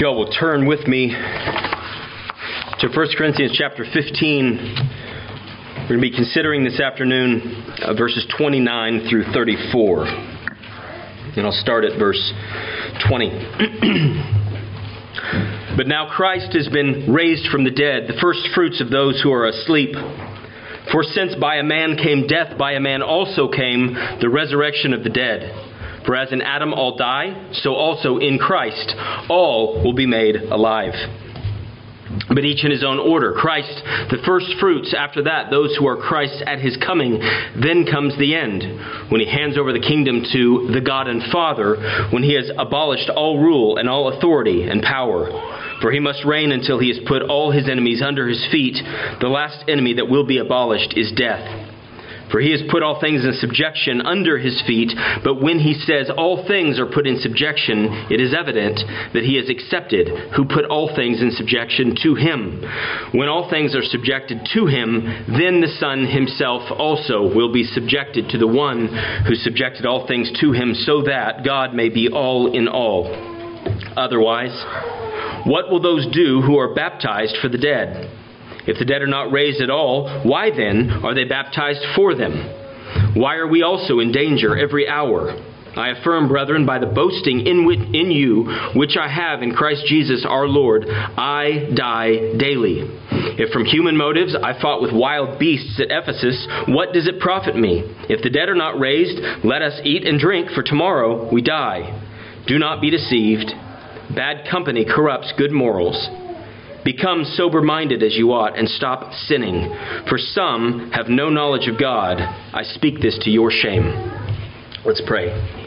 If you all will turn with me to 1 Corinthians chapter 15, we're going to be considering this afternoon verses 29 through 34. And I'll start at verse 20. But now Christ has been raised from the dead, the first fruits of those who are asleep. For since by a man came death, by a man also came the resurrection of the dead. For as in Adam all die, so also in Christ all will be made alive. But each in his own order. Christ, the first fruits. After that, those who are Christ's at his coming. Then comes the end, when he hands over the kingdom to the God and Father, when he has abolished all rule and all authority and power. For he must reign until he has put all his enemies under his feet. The last enemy that will be abolished is death. For he has put all things in subjection under his feet. But when he says all things are put in subjection, it is evident that he is accepted, who put all things in subjection to him. When all things are subjected to him, then the Son himself also will be subjected to the one who subjected all things to him, so that God may be all in all. Otherwise, what will those do who are baptized for the dead? If the dead are not raised at all, why then are they baptized for them? Why are we also in danger every hour? I affirm, brethren, by the boasting in you, which I have in Christ Jesus our Lord, I die daily. If from human motives I fought with wild beasts at Ephesus, what does it profit me? If the dead are not raised, let us eat and drink, for tomorrow we die. Do not be deceived. Bad company corrupts good morals. Become sober-minded as you ought, and stop sinning. For some have no knowledge of God. I speak this to your shame. Let's pray.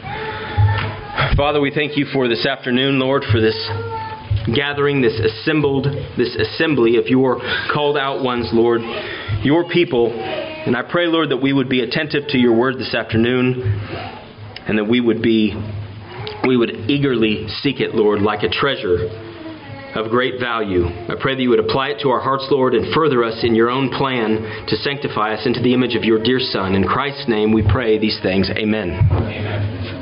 Father, we thank you for this afternoon, Lord, for this gathering, this assembly of your called out ones, Lord, your people. And I pray, Lord, that we would be attentive to your word this afternoon, and that we would eagerly seek it, Lord, like a treasure of great value. I pray that you would apply it to our hearts, Lord, and further us in your own plan to sanctify us into the image of your dear Son. In Christ's name we pray these things. Amen. Amen.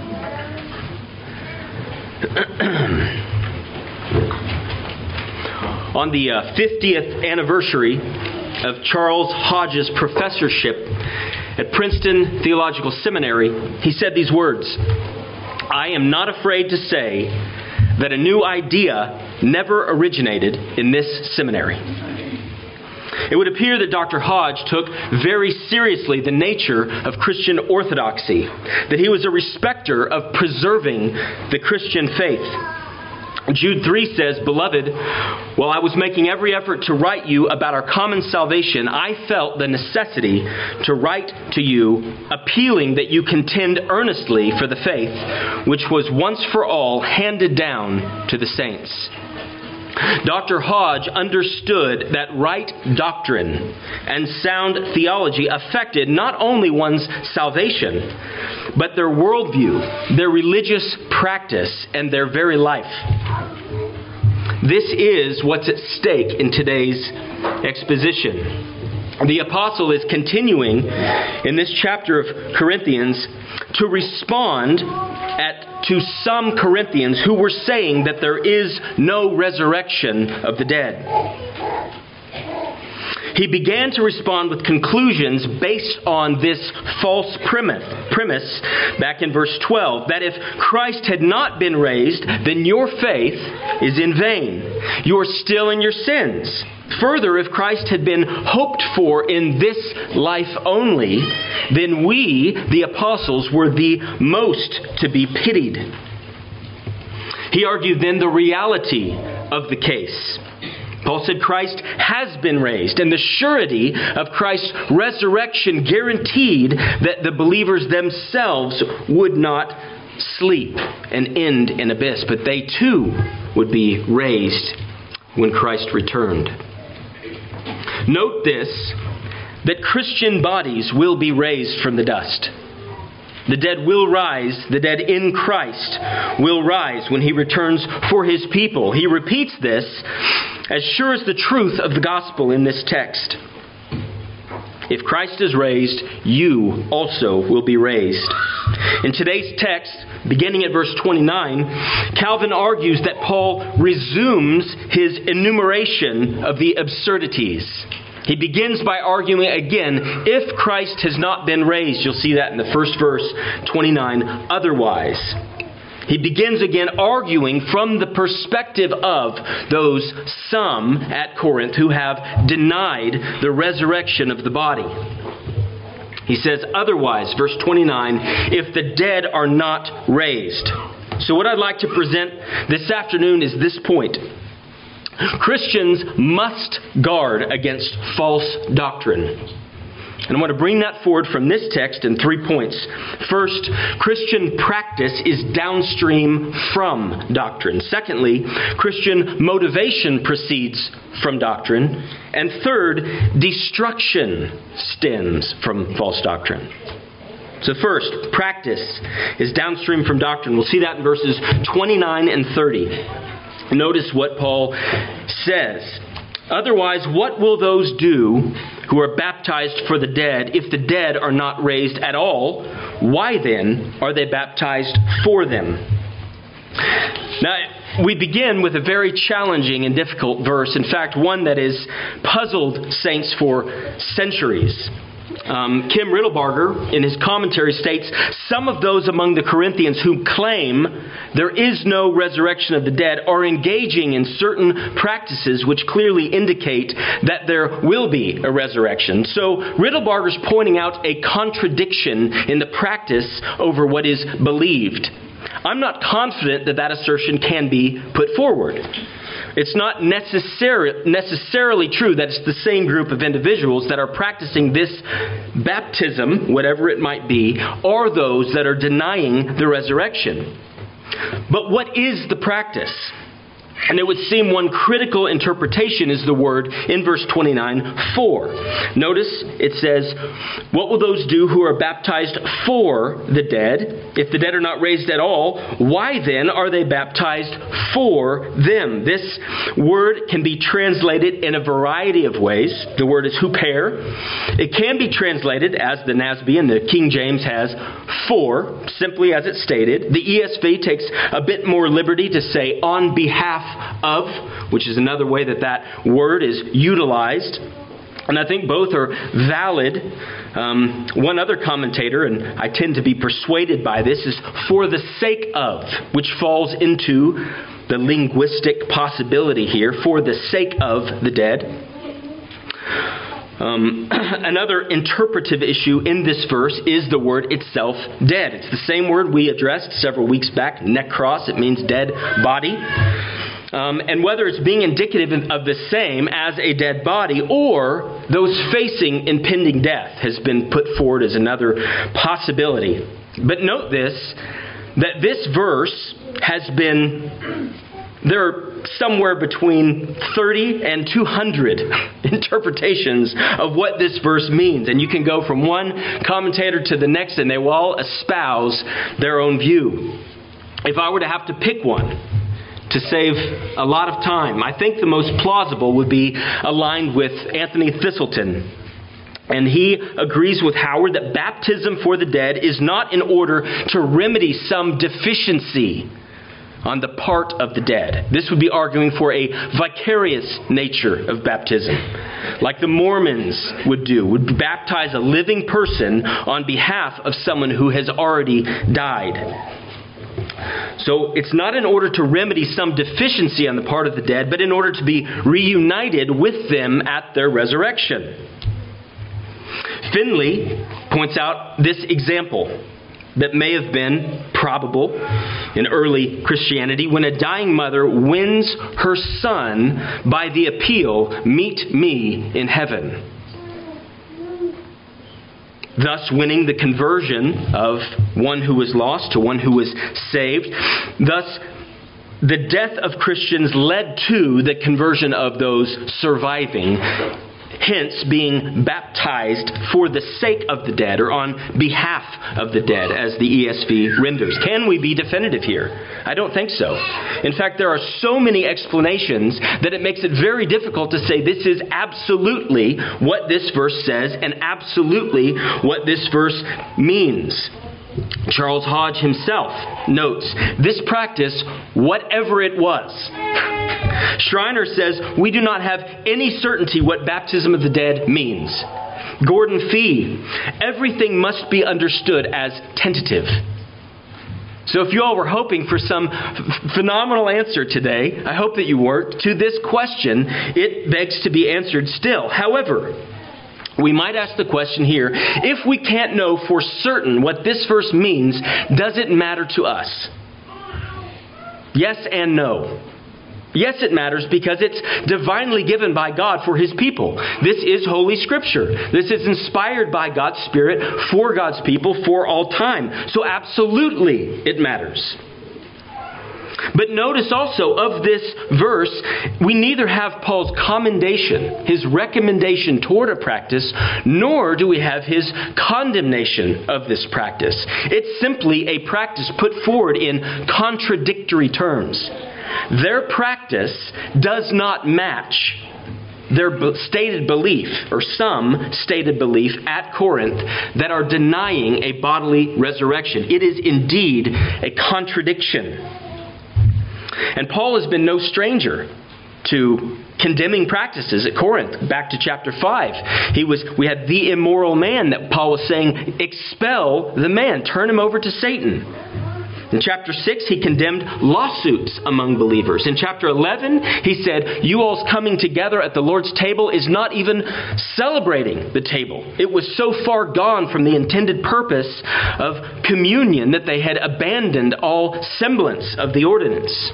On the 50th anniversary of Charles Hodge's professorship at Princeton Theological Seminary, he said these words: I am not afraid to say that a new idea never originated in this seminary. It would appear that Dr. Hodge took very seriously the nature of Christian orthodoxy, that he was a respecter of preserving the Christian faith. Jude 3 says, Beloved, while I was making every effort to write you about our common salvation, I felt the necessity to write to you, appealing that you contend earnestly for the faith, which was once for all handed down to the saints. Dr. Hodge understood that right doctrine and sound theology affected not only one's salvation, but their worldview, their religious practice, and their very life. This is what's at stake in today's exposition. The apostle is continuing in this chapter of Corinthians to respond to some Corinthians who were saying that there is no resurrection of the dead. He began to respond with conclusions based on this false premise back in verse 12, that if Christ had not been raised, then your faith is in vain. You are still in your sins. Further, if Christ had been hoped for in this life only, then we, the apostles, were the most to be pitied. He argued then the reality of the case. Paul said Christ has been raised, and the surety of Christ's resurrection guaranteed that the believers themselves would not sleep and end in abyss, but they too would be raised when Christ returned. Note this, that Christian bodies will be raised from the dust. The dead will rise. The dead in Christ will rise when he returns for his people. He repeats this as sure as the truth of the gospel in this text. If Christ is raised, you also will be raised. In today's text, Beginning at verse 29, Calvin argues that Paul resumes his enumeration of the absurdities. He begins by arguing again, if Christ has not been raised, you'll see that in the first verse, 29, otherwise. He begins again arguing from the perspective of those some at Corinth who have denied the resurrection of the body. He says, otherwise, verse 29, if the dead are not raised. So what I'd like to present this afternoon is this point. Christians must guard against false doctrine. And I want to bring that forward from this text in 3 points. First, Christian practice is downstream from doctrine. Secondly, Christian motivation proceeds from doctrine. And third, destruction stems from false doctrine. So first, practice is downstream from doctrine. We'll see that in verses 29 and 30. Notice what Paul says. Otherwise, what will those do who are baptized for the dead if the dead are not raised at all? Why then are they baptized for them? Now, we begin with a very challenging and difficult verse. In fact, one that has puzzled saints for centuries. Kim Riddlebarger, in his commentary, states, some of those among the Corinthians who claim there is no resurrection of the dead are engaging in certain practices which clearly indicate that there will be a resurrection. So Riddlebarger's pointing out a contradiction in the practice over what is believed. I'm not confident that that assertion can be put forward. It's not necessarily true that it's the same group of individuals that are practicing this baptism, whatever it might be, or those that are denying the resurrection. But what is the practice? And it would seem one critical interpretation is the word in verse 29, for. Notice it says, what will those do who are baptized for the dead? If the dead are not raised at all, why then are they baptized for them? This word can be translated in a variety of ways. The word is huper. It can be translated, as the NASB and the King James has, for, simply as it's stated. The ESV takes a bit more liberty to say on behalf of, which is another way that that word is utilized. And I think both are valid. One other commentator, and I tend to be persuaded by this, is for the sake of, which falls into the linguistic possibility here, for the sake of the dead. Another interpretive issue in this verse is the word itself, dead. It's the same word we addressed several weeks back, nekros. It means dead body. And whether it's being indicative of the same as a dead body or those facing impending death has been put forward as another possibility. But note this, that this verse has been, there are somewhere between 30 and 200 interpretations of what this verse means. And you can go from one commentator to the next and they will all espouse their own view. If I were to have to pick one, to save a lot of time, I think the most plausible would be aligned with Anthony Thistleton. And he agrees with Howard that baptism for the dead is not in order to remedy some deficiency on the part of the dead. This would be arguing for a vicarious nature of baptism, like the Mormons would do, would baptize a living person on behalf of someone who has already died. So it's not in order to remedy some deficiency on the part of the dead, but in order to be reunited with them at their resurrection. Finley points out this example that may have been probable in early Christianity when a dying mother wins her son by the appeal, "Meet me in heaven," thus winning the conversion of one who was lost to one who was saved. Thus, the death of Christians led to the conversion of those surviving, hence being baptized for the sake of the dead or on behalf of the dead, as the ESV renders. Can we be definitive here? I don't think so. In fact, there are so many explanations that it makes it very difficult to say this is absolutely what this verse says and absolutely what this verse means. Charles Hodge himself notes this practice, whatever it was. Schreiner says, we do not have any certainty what baptism of the dead means. Gordon Fee, everything must be understood as tentative. So if you all were hoping for some phenomenal answer today, I hope that you weren't, to this question, it begs to be answered still. However, we might ask the question here, if we can't know for certain what this verse means, does it matter to us? Yes and no. Yes, it matters because it's divinely given by God for His people. This is Holy Scripture. This is inspired by God's Spirit for God's people for all time. So absolutely it matters. But notice also of this verse, we neither have Paul's commendation, his recommendation toward a practice, nor do we have his condemnation of this practice. It's simply a practice put forward in contradictory terms. Their practice does not match their stated belief, or some stated belief at Corinth, that are denying a bodily resurrection. It is indeed a contradiction. And Paul has been no stranger to condemning practices at Corinth. Back to chapter 5. We had the immoral man that Paul was saying, expel the man, turn him over to Satan. In chapter 6, he condemned lawsuits among believers. In chapter 11, he said, you all's coming together at the Lord's table is not even celebrating the table. It was so far gone from the intended purpose of communion that they had abandoned all semblance of the ordinance.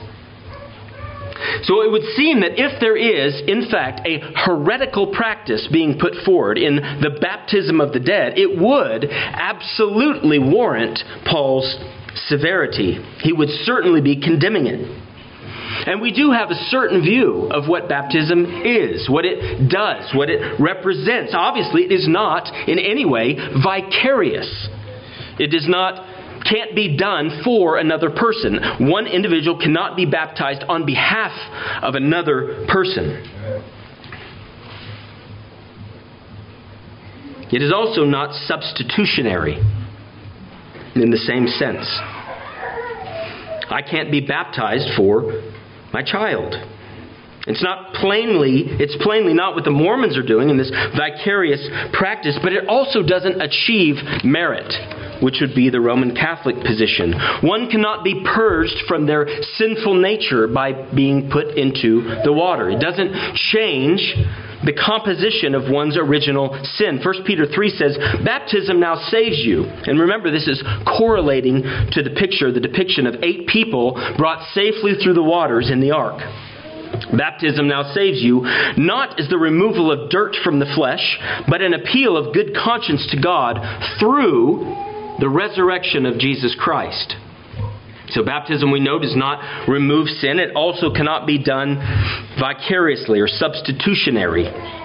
So it would seem that if there is, in fact, a heretical practice being put forward in the baptism of the dead, it would absolutely warrant Paul's severity. He would certainly be condemning it. And we do have a certain view of what baptism is, what it does, what it represents. Obviously, it is not in any way vicarious. It can't be done for another person. One individual cannot be baptized on behalf of another person. It is also not substitutionary in the same sense. I can't be baptized for my child. It's plainly not what the Mormons are doing in this vicarious practice, but it also doesn't achieve merit, which would be the Roman Catholic position. One cannot be purged from their sinful nature by being put into the water. It doesn't change the composition of one's original sin. 1 Peter 3 says, baptism now saves you. And remember, this is correlating to the depiction of 8 people brought safely through the waters in the ark. Baptism now saves you, not as the removal of dirt from the flesh, but an appeal of good conscience to God through the resurrection of Jesus Christ. So baptism, we know, does not remove sin. It also cannot be done vicariously or substitutionary.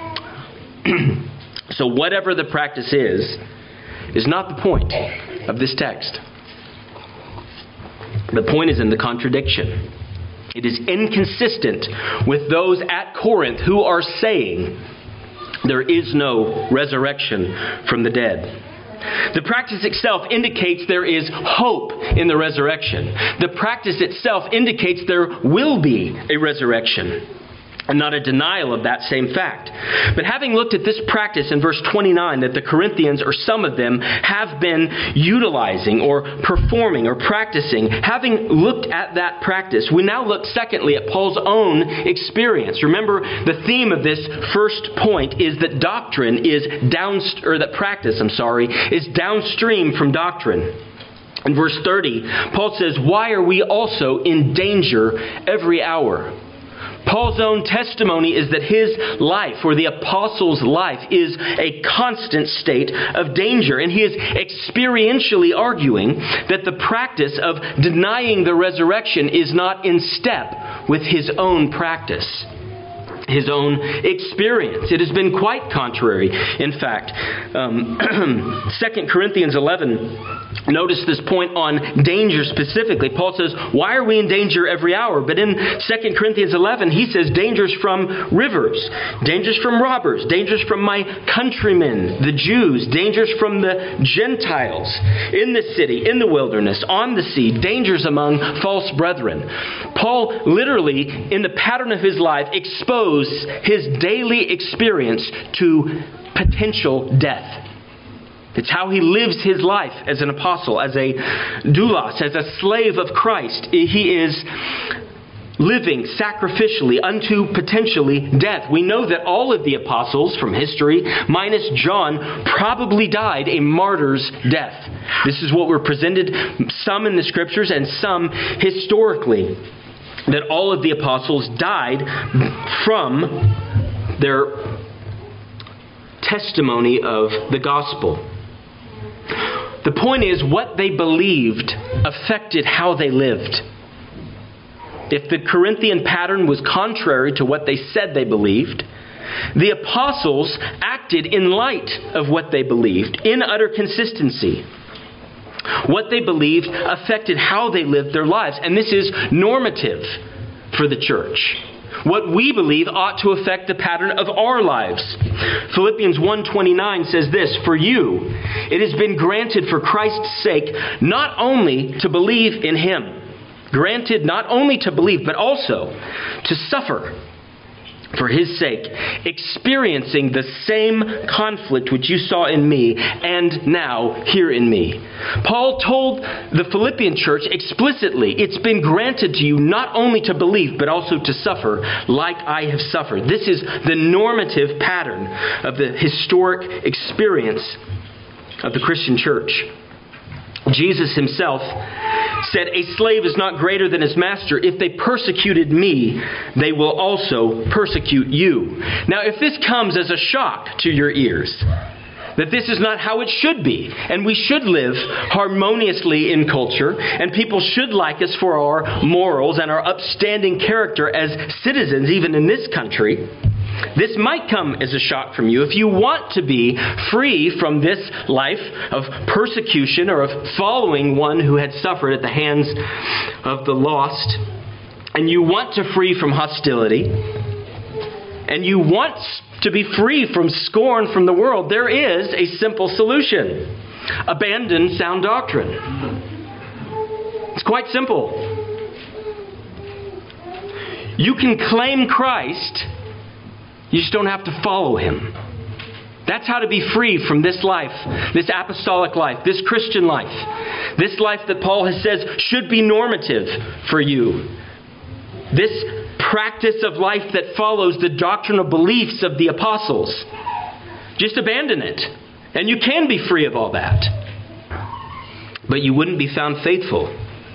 So whatever the practice is not the point of this text. The point is in the contradiction. It is inconsistent with those at Corinth who are saying there is no resurrection from the dead. The practice itself indicates there is hope in the resurrection. The practice itself indicates there will be a resurrection, and not a denial of that same fact. But having looked at this practice in verse 29 that the Corinthians, or some of them, have been utilizing or performing or practicing, having looked at that practice, we now look secondly at Paul's own experience. Remember, the theme of this first point is that practice is downstream from doctrine. In verse 30, Paul says, "Why are we also in danger every hour?" Paul's own testimony is that his life, or the apostle's life, is a constant state of danger. And he is experientially arguing that the practice of denying the resurrection is not in step with his own practice, his own experience. It has been quite contrary. In fact, 2 Corinthians 11 Notice this point on danger specifically. Paul says, why are we in danger every hour? But in 2 Corinthians 11, he says dangers from rivers, dangers from robbers, dangers from my countrymen, the Jews, dangers from the Gentiles, in the city, in the wilderness, on the sea, dangers among false brethren. Paul literally, in the pattern of his life, exposed his daily experience to potential death. It's how he lives his life as an apostle, as a doulos, as a slave of Christ. He is living sacrificially unto potentially death. We know that all of the apostles from history, minus John, probably died a martyr's death. This is what we're presented, some in the scriptures and some historically, that all of the apostles died from their testimony of the gospel. The point is, what they believed affected how they lived. If the Corinthian pattern was contrary to what they said they believed, the apostles acted in light of what they believed, in utter consistency. What they believed affected how they lived their lives, and this is normative for the church. What we believe ought to affect the pattern of our lives. Philippians 1:29 says this, "For you, it has been granted for Christ's sake not only to believe in Him." Granted not only to believe, but also to suffer for His sake, experiencing the same conflict which you saw in me and now hear in me. Paul told the Philippian church explicitly, it's been granted to you not only to believe, but also to suffer like I have suffered. This is the normative pattern of the historic experience of the Christian church. Jesus himself said, "A slave is not greater than his master. If they persecuted me, they will also persecute you." Now, if this comes as a shock to your ears, that this is not how it should be, and we should live harmoniously in culture, and people should like us for our morals and our upstanding character as citizens, even in this country, this might come as a shock from you. If you want to be free from this life of persecution or of following one who had suffered at the hands of the lost, and you want to free from hostility, and you want to be free from scorn from the world, there is a simple solution. Abandon sound doctrine. It's quite simple. You can claim Christ, you just don't have to follow Him. That's how to be free from this life, this apostolic life, this Christian life. This life that Paul has said should be normative for you. This practice of life that follows the doctrinal beliefs of the apostles. Just abandon it. And you can be free of all that. But you wouldn't be found faithful.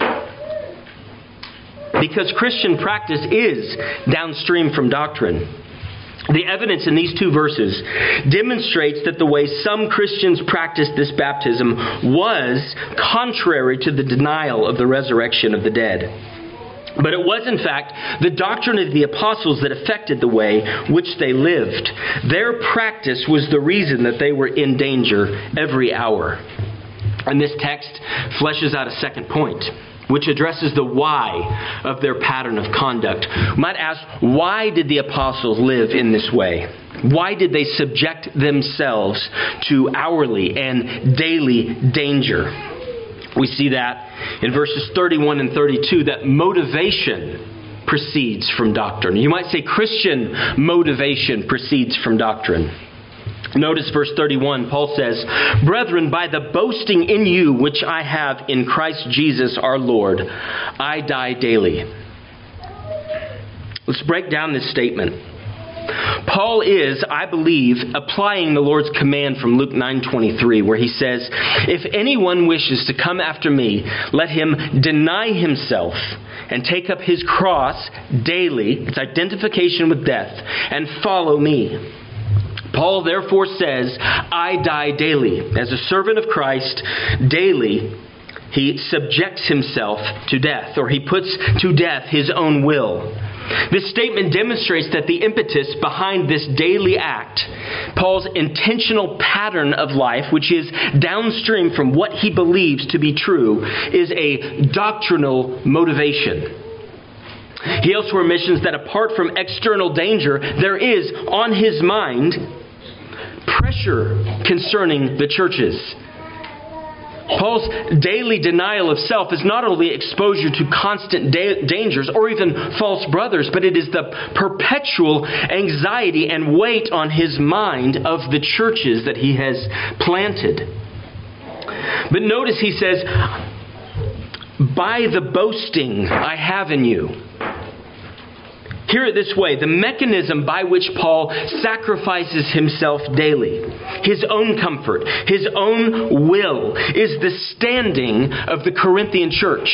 Because Christian practice is downstream from doctrine. The evidence in these two verses demonstrates that the way some Christians practiced this baptism was contrary to the denial of the resurrection of the dead. But it was, in fact, the doctrine of the apostles that affected the way which they lived. Their practice was the reason that they were in danger every hour. And this text fleshes out a second point, which addresses the why of their pattern of conduct. We might ask, why did the apostles live in this way? Why did they subject themselves to hourly and daily danger? We see that in verses 31 and 32, that motivation proceeds from doctrine. You might say Christian motivation proceeds from doctrine. Notice verse 31, Paul says, "Brethren, by the boasting in you which I have in Christ Jesus our Lord, I die daily." Let's break down this statement. Paul is, I believe, applying the Lord's command from Luke 9:23, where he says, "If anyone wishes to come after me, let him deny himself and take up his cross daily," its identification with death, "and follow me." Paul therefore says, I die daily. As a servant of Christ, daily he subjects himself to death, or he puts to death his own will. This statement demonstrates that the impetus behind this daily act, Paul's intentional pattern of life, which is downstream from what he believes to be true, is a doctrinal motivation. He elsewhere mentions that apart from external danger, there is on his mind pressure concerning the churches. Paul's daily denial of self is not only exposure to constant dangers or even false brothers, but it is the perpetual anxiety and weight on his mind of the churches that he has planted. But notice he says, by the boasting I have in you. Hear it this way: the mechanism by which Paul sacrifices himself daily, his own comfort, his own will, is the standing of the Corinthian church.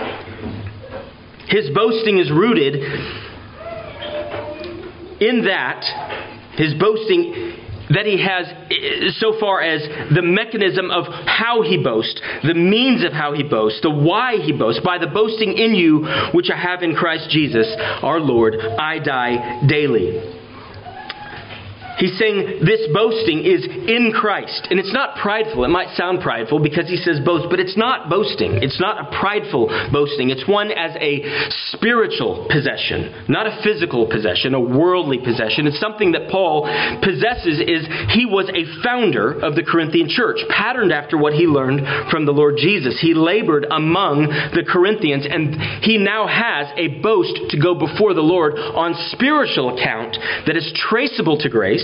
His boasting is rooted in that, his boasting that he has so far as the mechanism of how he boasts, the means of how he boasts, the why he boasts. By the boasting in you, which I have in Christ Jesus, our Lord, I die daily. He's saying this boasting is in Christ. And it's not prideful. It might sound prideful because he says boast, but it's not boasting. It's not a prideful boasting. It's one as a spiritual possession, not a physical possession, a worldly possession. It's something that Paul possesses. Is he was a founder of the Corinthian church, patterned after what he learned from the Lord Jesus. He labored among the Corinthians, and he now has a boast to go before the Lord on spiritual account that is traceable to grace.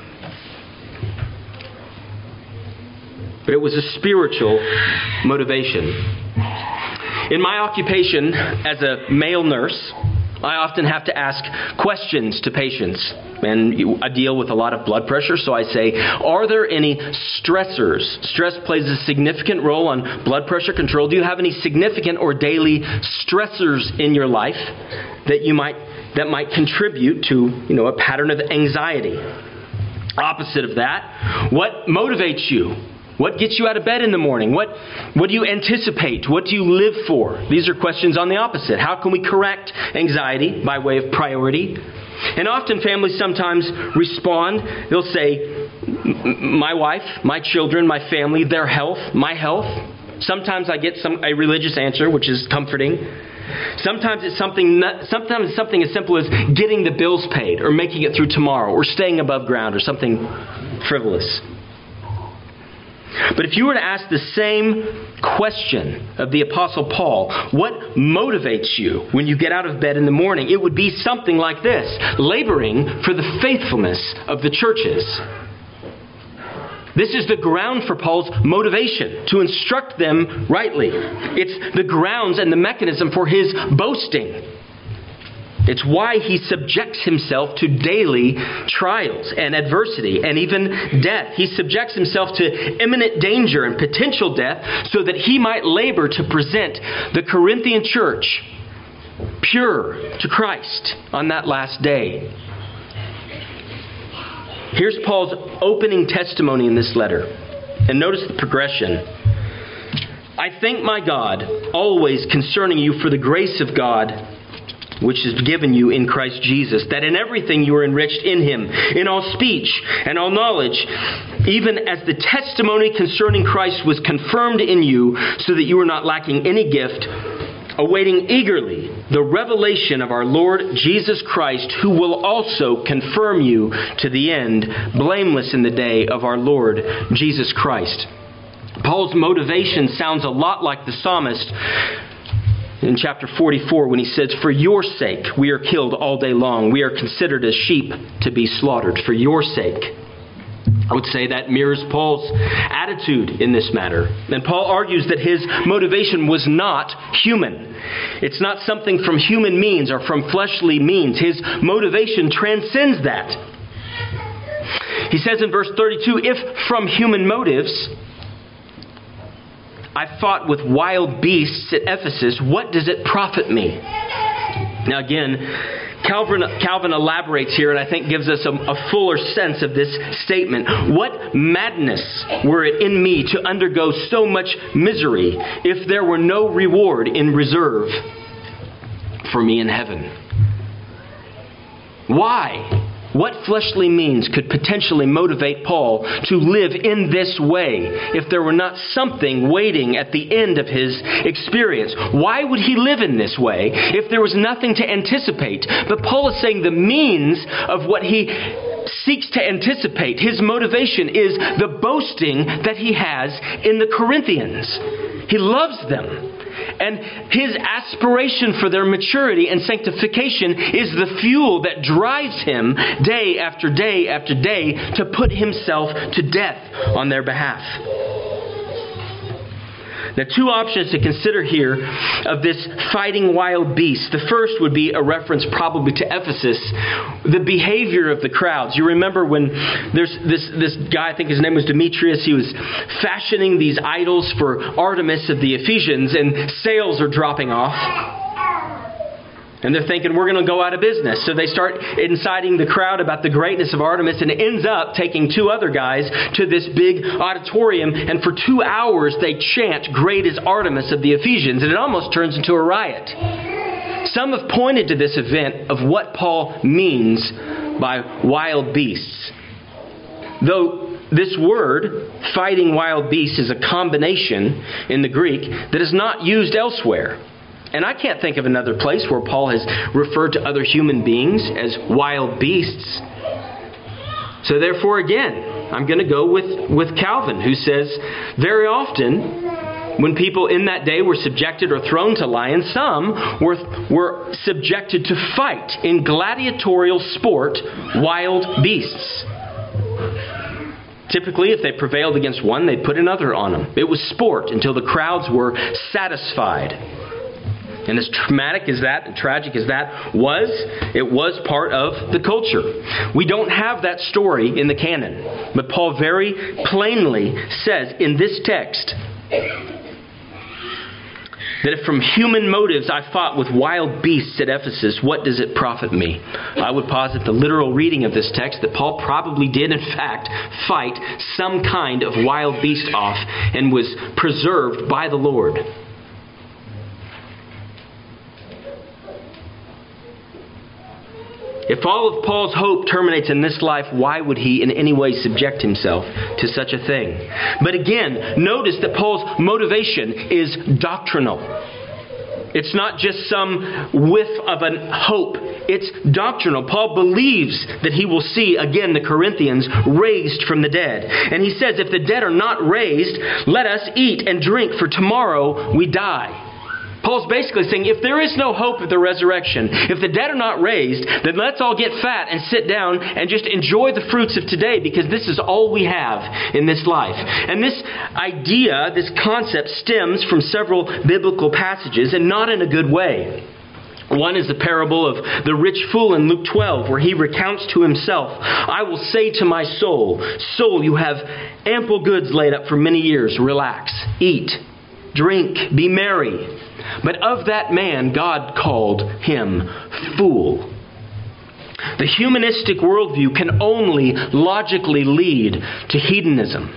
But it was a spiritual motivation. In my occupation as a male nurse, I often have to ask questions to patients. And I deal with a lot of blood pressure, so I say, are there any stressors? Stress plays a significant role on blood pressure control. Do you have any significant or daily stressors in your life that might contribute to, a pattern of anxiety? Opposite of that, what motivates you? What gets you out of bed in the morning? What do you anticipate? What do you live for? These are questions on the opposite. How can we correct anxiety by way of priority? And often families sometimes respond. They'll say, my wife, my children, my family, their health, my health. Sometimes I get a religious answer, which is comforting. Sometimes it's something as simple as getting the bills paid, or making it through tomorrow, or staying above ground, or something frivolous. But if you were to ask the same question of the Apostle Paul, what motivates you when you get out of bed in the morning? It would be something like this: laboring for the faithfulness of the churches. This is the ground for Paul's motivation, to instruct them rightly. It's the grounds and the mechanism for his boasting. It's why he subjects himself to daily trials and adversity and even death. He subjects himself to imminent danger and potential death so that he might labor to present the Corinthian church pure to Christ on that last day. Here's Paul's opening testimony in this letter. And notice the progression. I thank my God always concerning you for the grace of God which is given you in Christ Jesus, that in everything you are enriched in Him, in all speech and all knowledge, even as the testimony concerning Christ was confirmed in you, so that you are not lacking any gift, awaiting eagerly the revelation of our Lord Jesus Christ, who will also confirm you to the end, blameless in the day of our Lord Jesus Christ. Paul's motivation sounds a lot like the psalmist in chapter 44 when he says, for your sake we are killed all day long. We are considered as sheep to be slaughtered. For your sake. I would say that mirrors Paul's attitude in this matter. And Paul argues that his motivation was not human. It's not something from human means or from fleshly means. His motivation transcends that. He says in verse 32, if from human motives I fought with wild beasts at Ephesus, what does it profit me? Now again, Calvin elaborates here and I think gives us a fuller sense of this statement. What madness were it in me to undergo so much misery if there were no reward in reserve for me in heaven? Why? What fleshly means could potentially motivate Paul to live in this way if there were not something waiting at the end of his experience? Why would he live in this way if there was nothing to anticipate? But Paul is saying the means of what he seeks to anticipate, his motivation is the boasting that he has in the Corinthians. He loves them. And his aspiration for their maturity and sanctification is the fuel that drives him day after day after day to put himself to death on their behalf. Now, two options to consider here of this fighting wild beast. The first would be a reference probably to Ephesus, the behavior of the crowds. You remember when there's this guy, I think his name was Demetrius, he was fashioning these idols for Artemis of the Ephesians, and sales are dropping off. And they're thinking, we're going to go out of business. So they start inciting the crowd about the greatness of Artemis, and it ends up taking two other guys to this big auditorium. And for 2 hours, they chant, "Great is Artemis of the Ephesians." And it almost turns into a riot. Some have pointed to this event of what Paul means by wild beasts. Though this word, fighting wild beasts, is a combination in the Greek that is not used elsewhere. And I can't think of another place where Paul has referred to other human beings as wild beasts. So therefore, again, I'm going to go with Calvin, who says, very often, when people in that day were subjected or thrown to lions, some were subjected to fight in gladiatorial sport wild beasts. Typically, if they prevailed against one, they'd put another on them. It was sport until the crowds were satisfied. And as traumatic as that and tragic as that was, it was part of the culture. We don't have that story in the canon. But Paul very plainly says in this text that if from human motives I fought with wild beasts at Ephesus, what does it profit me? I would posit the literal reading of this text that Paul probably did in fact fight some kind of wild beast off and was preserved by the Lord. If all of Paul's hope terminates in this life, why would he in any way subject himself to such a thing? But again, notice that Paul's motivation is doctrinal. It's not just some whiff of a hope. It's doctrinal. Paul believes that he will see, again, the Corinthians raised from the dead. And he says, if the dead are not raised, let us eat and drink, for tomorrow we die. Paul's basically saying, if there is no hope of the resurrection, if the dead are not raised, then let's all get fat and sit down and just enjoy the fruits of today, because this is all we have in this life. And this idea, this concept, stems from several biblical passages, and not in a good way. One is the parable of the rich fool in Luke 12, where he recounts to himself, I will say to my soul, soul, you have ample goods laid up for many years. Relax, eat, drink, be merry. But of that man, God called him fool. The humanistic worldview can only logically lead to hedonism,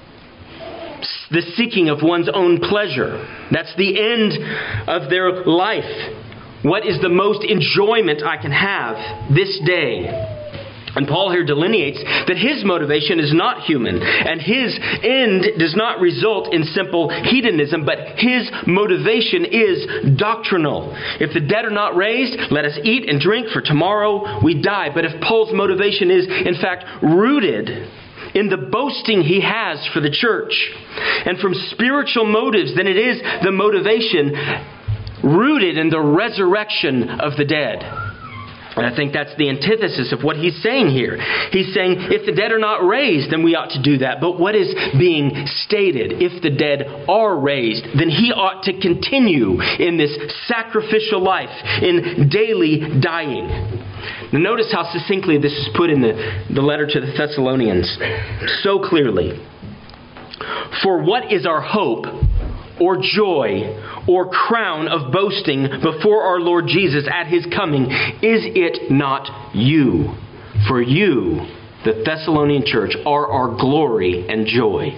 the seeking of one's own pleasure. That's the end of their life. What is the most enjoyment I can have this day? And Paul here delineates that his motivation is not human, and his end does not result in simple hedonism, but his motivation is doctrinal. If the dead are not raised, let us eat and drink, for tomorrow we die. But if Paul's motivation is, in fact, rooted in the boasting he has for the church, and from spiritual motives, then it is the motivation rooted in the resurrection of the dead. And I think that's the antithesis of what he's saying here. He's saying, if the dead are not raised, then we ought to do that. But what is being stated? If the dead are raised, then he ought to continue in this sacrificial life, in daily dying. Now notice how succinctly this is put in the letter to the Thessalonians. So clearly. For what is our hope, or joy, or crown of boasting before our Lord Jesus at His coming? Is it not you? For you, the Thessalonian church, are our glory and joy.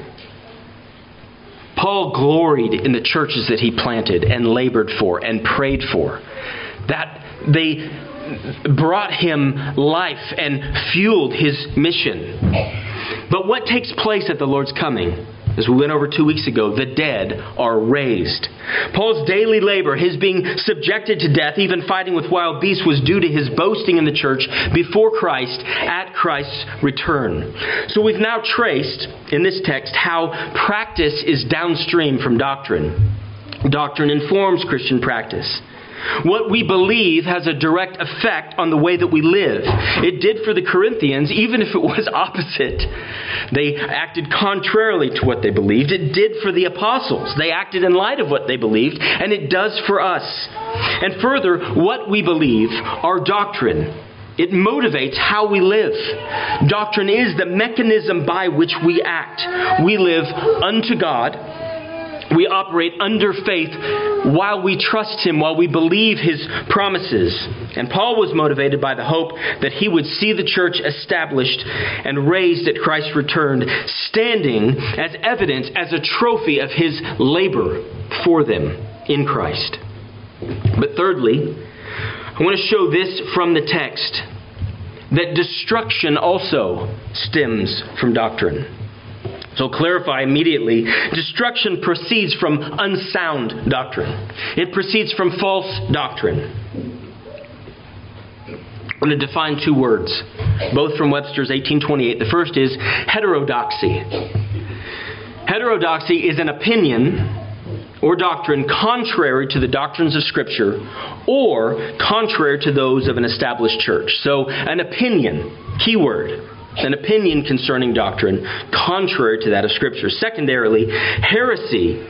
Paul gloried in the churches that he planted and labored for and prayed for, that they brought him life and fueled his mission. But what takes place at the Lord's coming? As we went over 2 weeks ago, the dead are raised. Paul's daily labor, his being subjected to death, even fighting with wild beasts, was due to his boasting in the church before Christ at Christ's return. So we've now traced in this text how practice is downstream from doctrine. Doctrine informs Christian practice. What we believe has a direct effect on the way that we live. It did for the Corinthians, even if it was opposite. They acted contrarily to what they believed. It did for the apostles. They acted in light of what they believed, and it does for us. And further, what we believe, our doctrine, it motivates how we live. Doctrine is the mechanism by which we act. We live unto God. We operate under faith while we trust Him, while we believe His promises. And Paul was motivated by the hope that he would see the church established and raised at Christ's return, standing as evidence, as a trophy of his labor for them in Christ. But thirdly, I want to show this from the text, that destruction also stems from doctrine. So clarify immediately, destruction proceeds from unsound doctrine. It proceeds from false doctrine. I'm going to define two words, both from Webster's 1828. The first is heterodoxy. Heterodoxy is an opinion or doctrine contrary to the doctrines of Scripture or contrary to those of an established church. So an opinion, keyword. An opinion concerning doctrine contrary to that of Scripture. Secondarily, heresy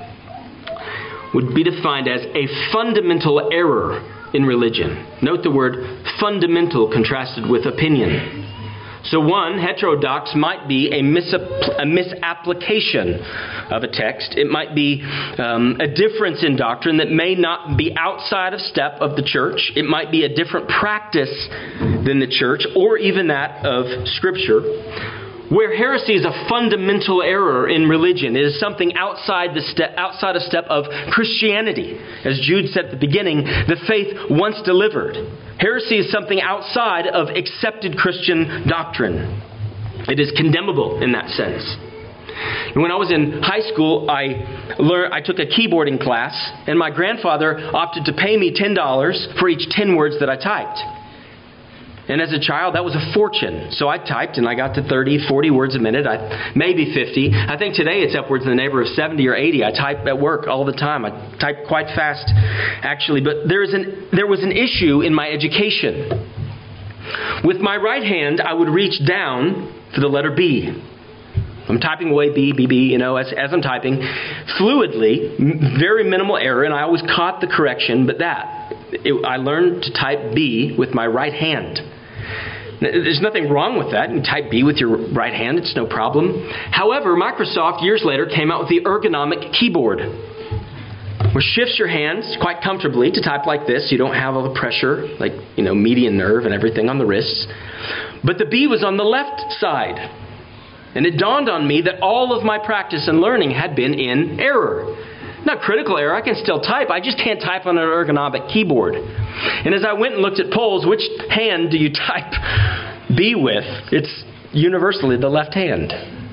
would be defined as a fundamental error in religion. Note the word fundamental contrasted with opinion. So one, heterodox, might be a misapplication of a text. It might be a difference in doctrine that may not be outside of step of the church. It might be a different practice than the church or even that of Scripture. Where heresy is a fundamental error in religion, it is something outside a step of Christianity. As Jude said at the beginning, the faith once delivered. Heresy is something outside of accepted Christian doctrine. It is condemnable in that sense. And when I was in high school, I took a keyboarding class, and my grandfather opted to pay me $10 for each 10 words that I typed. And as a child, that was a fortune. So I typed, and I got to 30, 40 words a minute, maybe 50. I think today it's upwards in the neighborhood of 70 or 80. I type at work all the time. I type quite fast, actually. But there was an issue in my education. With my right hand, I would reach down for the letter B. I'm typing away B, B, B, as I'm typing. Fluidly, very minimal error, and I always caught the correction, but I learned to type B with my right hand. There's nothing wrong with that. You type B with your right hand, it's no problem. However, Microsoft years later came out with the ergonomic keyboard, which shifts your hands quite comfortably to type like this. You don't have all the pressure, like, median nerve and everything on the wrists. But the B was on the left side. And it dawned on me that all of my practice and learning had been in error. Not critical error, I can still type. I just can't type on an ergonomic keyboard. And as I went and looked at polls, which hand do you type B with? It's universally the left hand.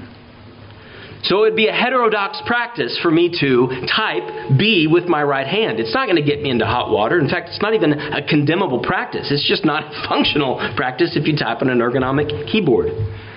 So it would be a heterodox practice for me to type B with my right hand. It's not going to get me into hot water. In fact, it's not even a condemnable practice. It's just not a functional practice if you type on an ergonomic keyboard.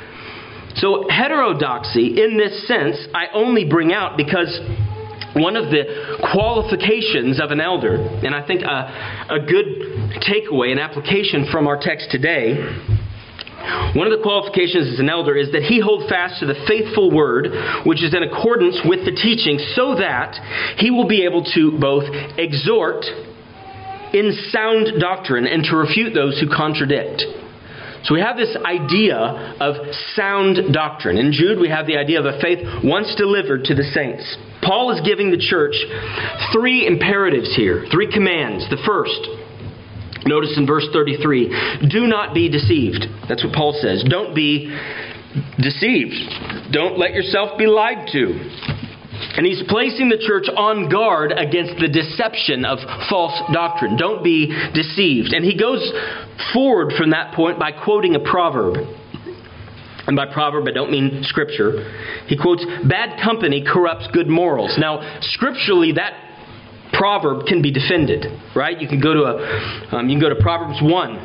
So heterodoxy, in this sense, I only bring out because one of the qualifications of an elder, and I think a good takeaway, an application from our text today, one of the qualifications as an elder is that he hold fast to the faithful word, which is in accordance with the teaching, so that he will be able to both exhort in sound doctrine and to refute those who contradict. So we have this idea of sound doctrine. In Jude, we have the idea of a faith once delivered to the saints. Paul is giving the church three imperatives here, three commands. The first, notice in verse 33, do not be deceived. That's what Paul says. Don't be deceived. Don't let yourself be lied to. And he's placing the church on guard against the deception of false doctrine. Don't be deceived. And he goes forward from that point by quoting a proverb. And by proverb, I don't mean scripture. He quotes, "Bad company corrupts good morals." Now, scripturally, that proverb can be defended, right? You can go to Proverbs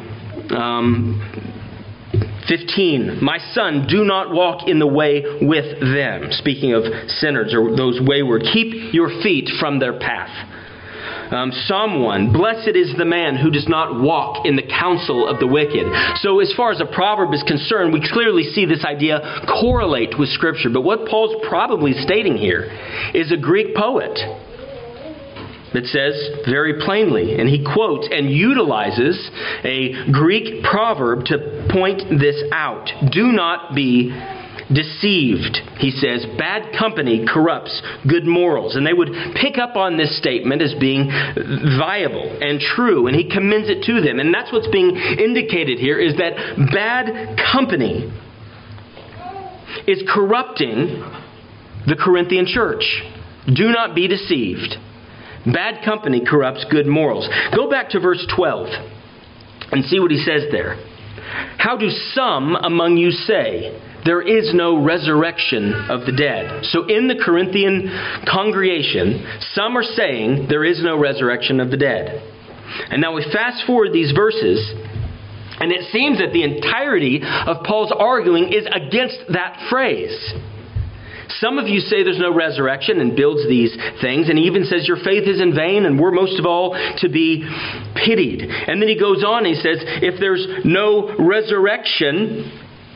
1:15. "My son, do not walk in the way with them." Speaking of sinners or those wayward, keep your feet from their path. Psalm 1, "Blessed is the man who does not walk in the counsel of the wicked." So as far as a proverb is concerned, we clearly see this idea correlate with Scripture. But what Paul's probably stating here is a Greek poet that says very plainly, and he quotes and utilizes a Greek proverb to point this out. "Do not be deceived," he says. "Bad company corrupts good morals." And they would pick up on this statement as being viable and true, and he commends it to them. And that's what's being indicated here, is that bad company is corrupting the Corinthian church. Do not be deceived. Bad company corrupts good morals. Go back to verse 12 and see what he says there. "How do some among you say, there is no resurrection of the dead?" So in the Corinthian congregation, some are saying there is no resurrection of the dead. And now we fast forward these verses, and it seems that the entirety of Paul's arguing is against that phrase. Some of you say there's no resurrection, and builds these things. And he even says your faith is in vain and we're most of all to be pitied. And then he goes on and he says, if there's no resurrection,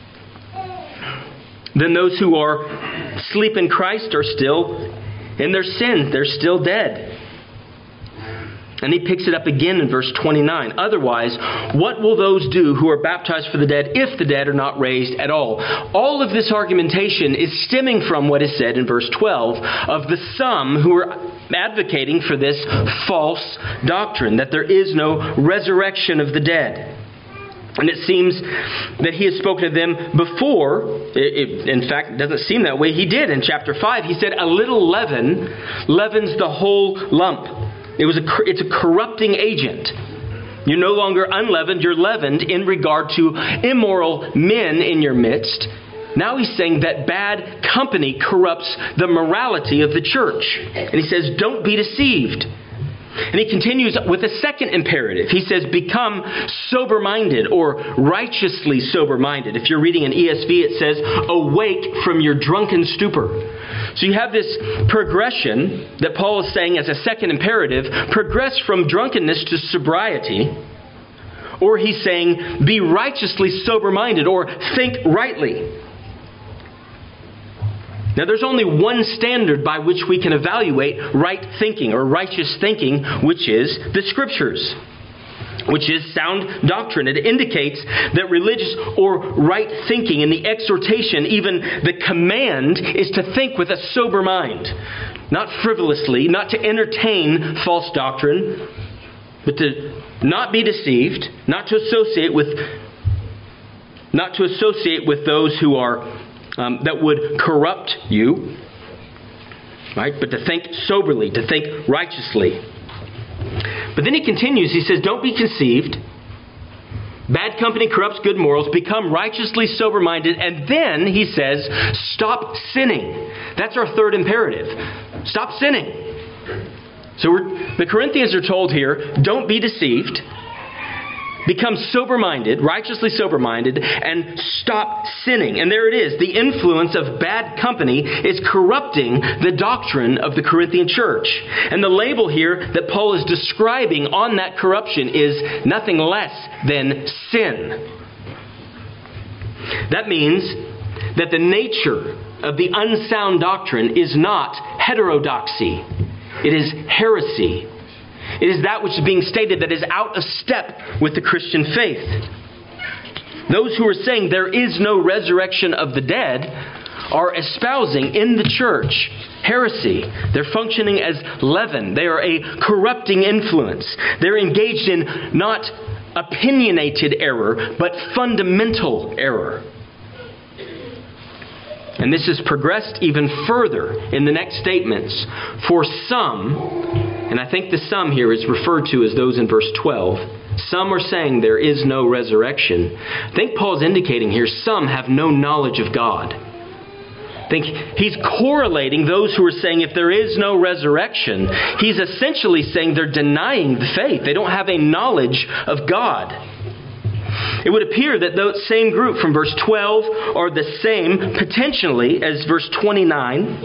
then those who are asleep in Christ are still in their sins. They're still dead. And he picks it up again in verse 29. "Otherwise, what will those do who are baptized for the dead if the dead are not raised at all?" All of this argumentation is stemming from what is said in verse 12 of the some who are advocating for this false doctrine, that there is no resurrection of the dead. And it seems that he has spoken to them before. In fact, it doesn't seem that way. He did in chapter 5. He said, "A little leaven leavens the whole lump." It's a corrupting agent. You're no longer unleavened, you're leavened in regard to immoral men in your midst. Now he's saying that bad company corrupts the morality of the church. And he says, don't be deceived. And he continues with a second imperative. He says, become sober-minded or righteously sober-minded. If you're reading an ESV, it says, awake from your drunken stupor. So you have this progression that Paul is saying as a second imperative, progress from drunkenness to sobriety. Or he's saying, be righteously sober-minded or think rightly. Now there's only one standard by which we can evaluate right thinking or righteous thinking, which is the Scriptures, which is sound doctrine. It indicates that religious or right thinking and the exhortation, even the command, is to think with a sober mind. Not frivolously, not to entertain false doctrine, but to not be deceived, not to associate with those who are that would corrupt you, right? But to think soberly, to think righteously. But then he continues, he says, don't be conceived. Bad company corrupts good morals. Become righteously sober-minded. And then he says, stop sinning. That's our third imperative. Stop sinning. So the Corinthians are told here, don't be deceived. Become sober-minded, righteously sober-minded, and stop sinning. And there it is. The influence of bad company is corrupting the doctrine of the Corinthian church. And the label here that Paul is describing on that corruption is nothing less than sin. That means that the nature of the unsound doctrine is not heterodoxy. It is heresy. It is that which is being stated that is out of step with the Christian faith. Those who are saying there is no resurrection of the dead are espousing in the church heresy. They're functioning as leaven. They are a corrupting influence. They're engaged in not opinionated error, but fundamental error. And this is progressed even further in the next statements. For some, and I think the some here is referred to as those in verse 12, some are saying there is no resurrection. I think Paul's indicating here some have no knowledge of God. I think he's correlating those who are saying if there is no resurrection, he's essentially saying they're denying the faith. They don't have a knowledge of God. It would appear that the same group from verse 12 are the same, potentially, as verse 29.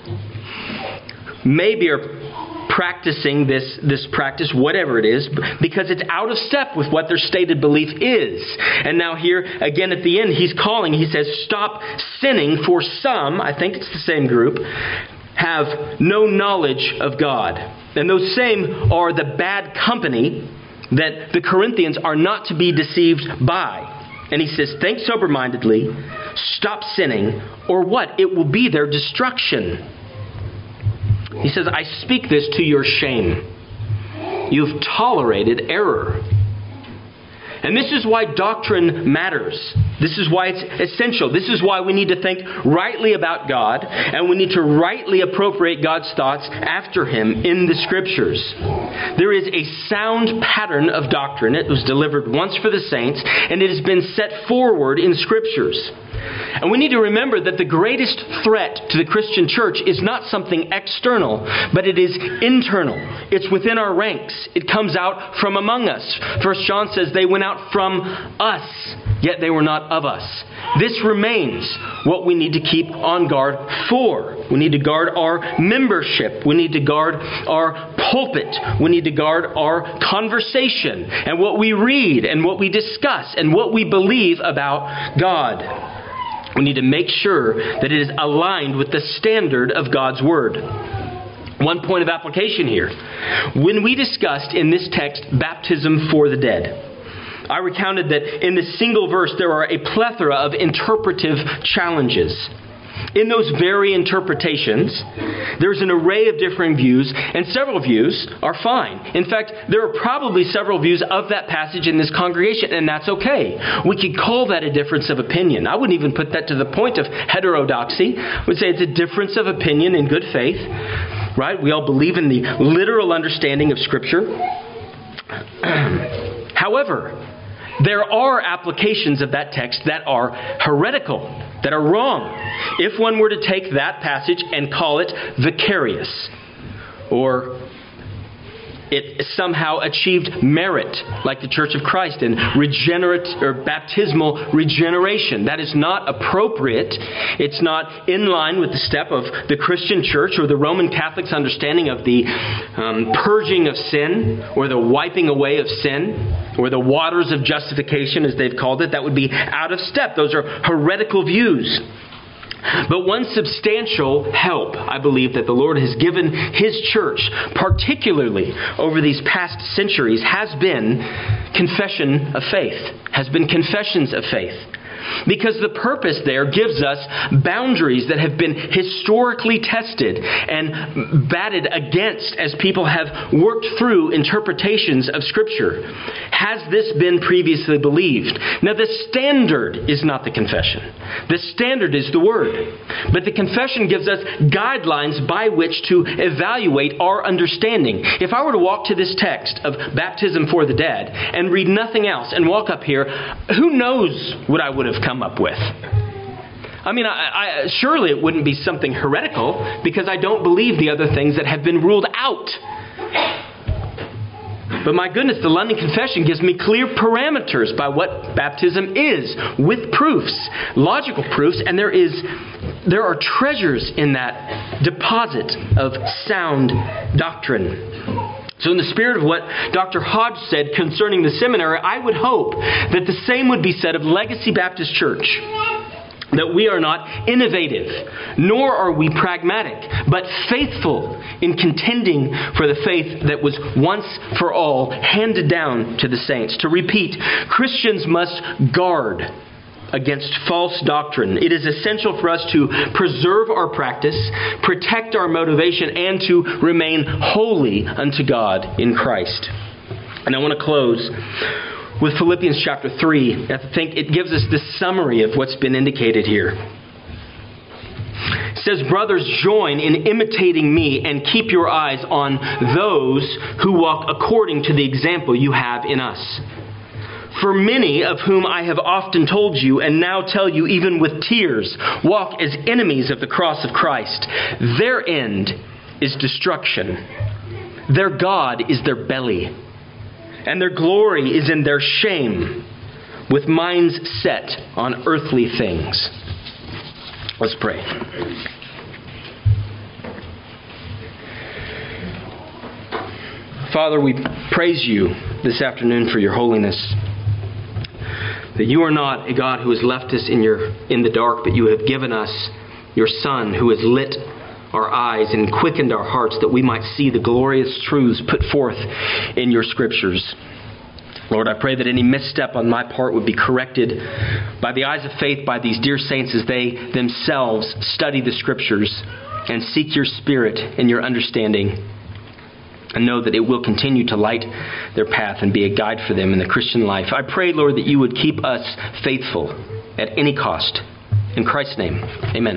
Maybe are practicing this practice, whatever it is, because it's out of step with what their stated belief is. And now here, again at the end, he says, stop sinning, for some, I think it's the same group, have no knowledge of God. And those same are the bad company that the Corinthians are not to be deceived by. And he says, think sober-mindedly, stop sinning, or what? It will be their destruction. He says, I speak this to your shame. You've tolerated error. And this is why doctrine matters. This is why it's essential. This is why we need to think rightly about God, and we need to rightly appropriate God's thoughts after Him in the Scriptures. There is a sound pattern of doctrine. It was delivered once for the saints, and it has been set forward in Scriptures. And we need to remember that the greatest threat to the Christian church is not something external, but it is internal. It's within our ranks. It comes out from among us. 1 John says they went out from us, yet they were not of us. This remains what we need to keep on guard for. We need to guard our membership. We need to guard our pulpit. We need to guard our conversation and what we read and what we discuss and what we believe about God. We need to make sure that it is aligned with the standard of God's Word. One point of application here. When we discussed in this text baptism for the dead, I recounted that in this single verse there are a plethora of interpretive challenges. In those very interpretations, there's an array of differing views, and several views are fine. In fact, there are probably several views of that passage in this congregation, and that's okay. We could call that a difference of opinion. I wouldn't even put that to the point of heterodoxy. I would say it's a difference of opinion in good faith, right? We all believe in the literal understanding of Scripture. However, there are applications of that text that are heretical, that are wrong. If one were to take that passage and call it vicarious, or it somehow achieved merit, like the Church of Christ, and regenerate or baptismal regeneration. That is not appropriate. It's not in line with the step of the Christian Church or the Roman Catholic's understanding of the purging of sin, or the wiping away of sin, or the waters of justification, as they've called it. That would be out of step. Those are heretical views. But one substantial help, I believe, that the Lord has given His church, particularly over these past centuries, has been confession of faith, has been confessions of faith. Because the purpose there gives us boundaries that have been historically tested and batted against as people have worked through interpretations of Scripture. Has this been previously believed? Now, the standard is not the confession. The standard is the Word. But the confession gives us guidelines by which to evaluate our understanding. If I were to walk to this text of baptism for the dead and read nothing else and walk up here, who knows what I would have come up with? I mean, I surely it wouldn't be something heretical, because I don't believe the other things that have been ruled out. But my goodness, the London Confession gives me clear parameters by what baptism is, with proofs, logical proofs, and there are treasures in that deposit of sound doctrine. So in the spirit of what Dr. Hodge said concerning the seminary, I would hope that the same would be said of Legacy Baptist Church. That we are not innovative, nor are we pragmatic, but faithful in contending for the faith that was once for all handed down to the saints. To repeat, Christians must guard against false doctrine. It is essential for us to preserve our practice, protect our motivation, and to remain holy unto God in Christ. And I want to close with Philippians chapter 3. I think it gives us this summary of what's been indicated here. says, brothers, join in imitating me and keep your eyes on those who walk according to the example you have in us. For many of whom I have often told you, and now tell you even with tears, walk as enemies of the cross of Christ. Their end is destruction. Their God is their belly, and their glory is in their shame, with minds set on earthly things. Let's pray. Father, we praise you this afternoon for your holiness. That you are not a God who has left us in the dark, but you have given us your Son who has lit our eyes and quickened our hearts that we might see the glorious truths put forth in your Scriptures. Lord, I pray that any misstep on my part would be corrected by the eyes of faith by these dear saints as they themselves study the Scriptures and seek your Spirit and your understanding, and know that it will continue to light their path and be a guide for them in the Christian life. I pray, Lord, that you would keep us faithful at any cost. In Christ's name, amen.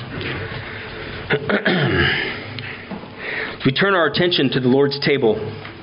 We turn our attention to the Lord's table.